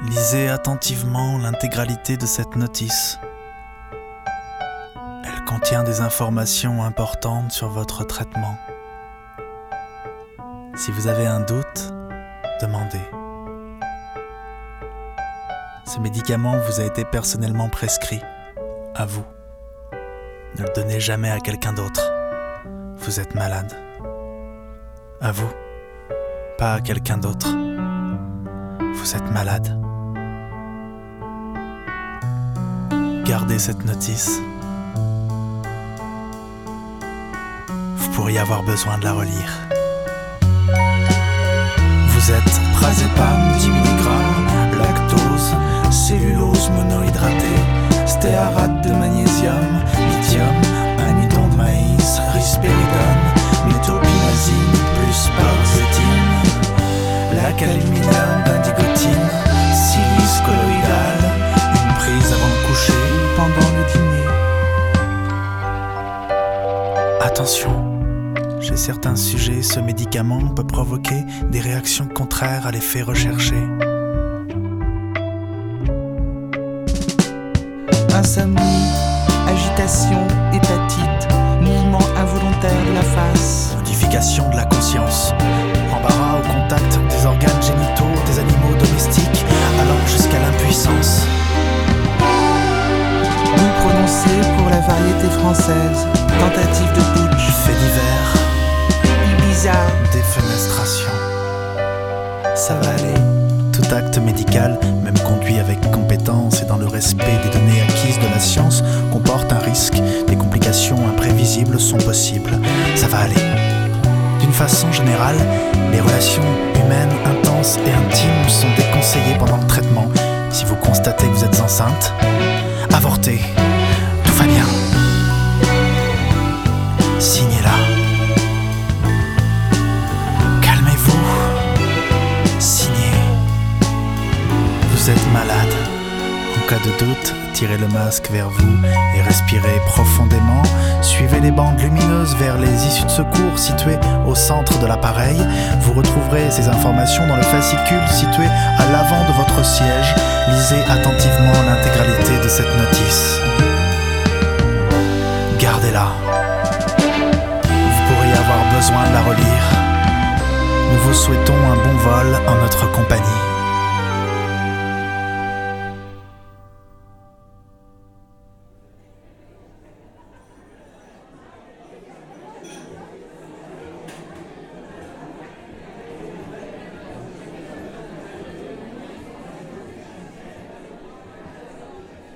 Lisez attentivement l'intégralité de cette notice. Elle contient des informations importantes sur votre traitement. Si vous avez un doute, demandez. Ce médicament vous a été personnellement prescrit, à vous. Ne le donnez jamais à quelqu'un d'autre. Vous êtes malade. À vous, pas à quelqu'un d'autre. Vous êtes malade. Gardez cette notice. Vous pourriez avoir besoin de la relire. Vous êtes Prazépam 10 mg, lactose, cellulose monohydratée, stéarate de magnésium, lithium, amidon de maïs, risperidone, méthopinazine plus paroxétine, l'acalminum d'indigotine, silice colloïdale, une prise avant le coucher, pendant le dîner. Attention, chez certains sujets, ce médicament peut provoquer des réactions contraires à l'effet recherché. Insomnie, agitation, hépatite, mouvement involontaire de la face, Modification de la conscience, embarras au contact des organes génitaux des animaux domestiques, allant jusqu'à l'impuissance. goût prononcé pour la variété française, tentative de putsch, Faits divers, Ibiza, défenestration. ça va aller. Tout acte médical, même conduit avec compétence et dans le respect des données acquises de la science, comporte un risque. Des complications imprévisibles sont possibles. Ça va aller. D'une façon générale, les relations humaines intenses et intimes sont déconseillées pendant le traitement. Si vous constatez que vous êtes enceinte, avortez. Tout va bien. Signez-la. Calmez-vous. Signez. Vous êtes malade. En cas de doute, tirez le masque vers vous et respirez profondément. Suivez les bandes lumineuses vers les issues de secours situées au centre de l'appareil. Vous retrouverez ces informations dans le fascicule situé à l'avant de votre siège. Lisez attentivement l'intégralité de cette notice. Gardez-la. Vous pourriez avoir besoin de la relire. Nous vous souhaitons un bon vol en notre compagnie.